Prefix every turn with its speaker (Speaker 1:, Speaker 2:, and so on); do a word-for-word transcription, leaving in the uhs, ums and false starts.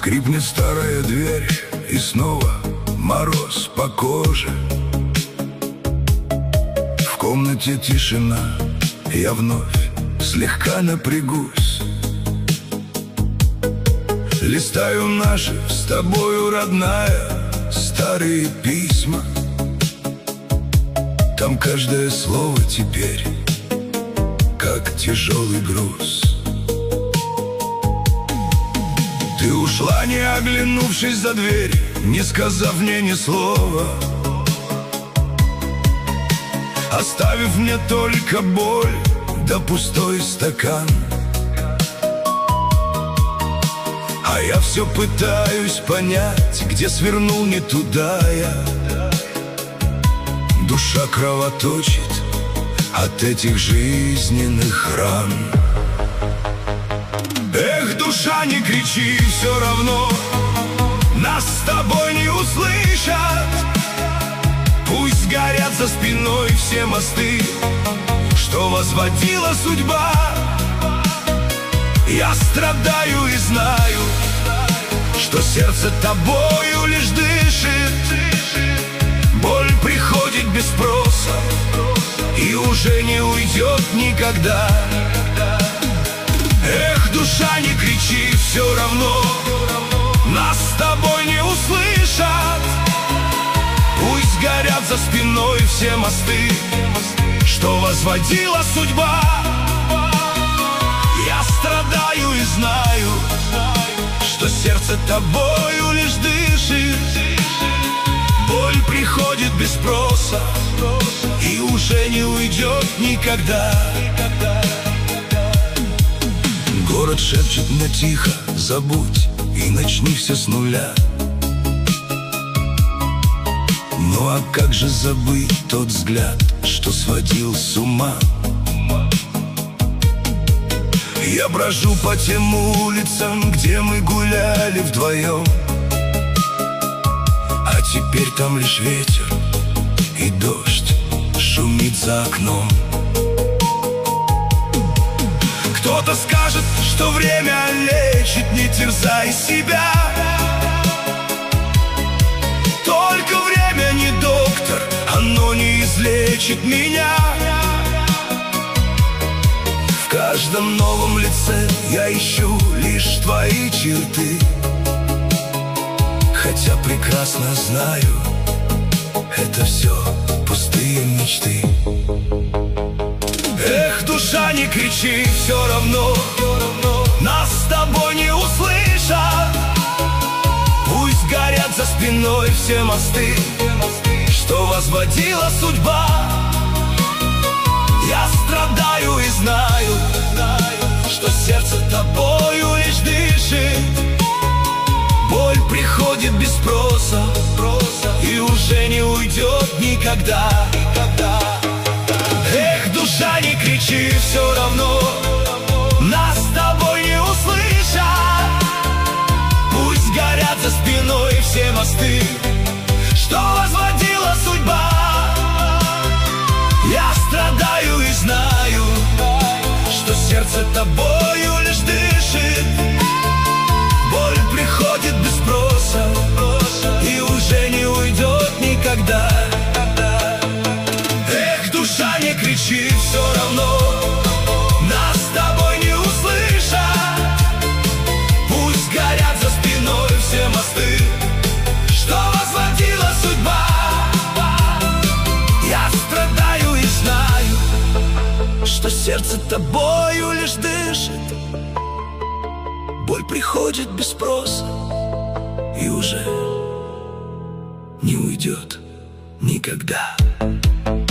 Speaker 1: Скрипнет старая дверь, и снова мороз по коже. В комнате тишина, я вновь слегка напрягусь. Листаю наши с тобою, родная, старые письма. Там каждое слово теперь как тяжелый груз. Ты ушла, не оглянувшись за дверь, не сказав мне ни слова, оставив мне только боль да пустой стакан. А я все пытаюсь понять, где свернул не туда я. Душа кровоточит от этих жизненных ран. Эх, душа, не кричи, все равно нас с тобой не услышат. Пусть горят за спиной все мосты, что возводила судьба. Я страдаю и знаю, что сердце тобою лишь дышит. Боль приходит без спроса и уже не уйдет никогда. Эх, душа, не кричи, все равно нас с тобой не услышат. Пусть горят за спиной все мосты, что возводила судьба. Я страдаю и знаю, что сердце тобою лишь дышит. Боль приходит без спроса и уже не уйдет никогда. Город шепчет мне тихо: забудь и начни все с нуля. Ну а как же забыть тот взгляд, что сводил с ума? Я брожу по тем улицам, где мы гуляли вдвоем, а теперь там лишь ветер и дождь шумит за окном. Кто-то скажет, что время лечит, не терзай себя. Только время не доктор, оно не излечит меня. В каждом новом лице я ищу лишь твои черты, хотя прекрасно знаю, это все пустые мечты. Эх, душа, не кричи, все равно нас с тобой не услышат. Пусть горят за спиной все мосты, что возводила судьба. Я страдаю и знаю, что сердце тобою лишь дышит. Боль приходит без спроса и уже не уйдет никогда. Эх, душа, не кричи, все равно нас с тобой не услышат. Пусть горят за спиной все мосты, что возводила судьба. Я страдаю и знаю, что сердце тобою лишь дышит. Боль приходит без спроса и уже не уйдет никогда. Эх, душа, не кричи, все равно нас с тобой не услышат. Пусть горят за спиной все мосты, что возводила судьба. Я страдаю и знаю, что сердце тобою лишь дышит. Боль приходит без спроса и уже не уйдет никогда.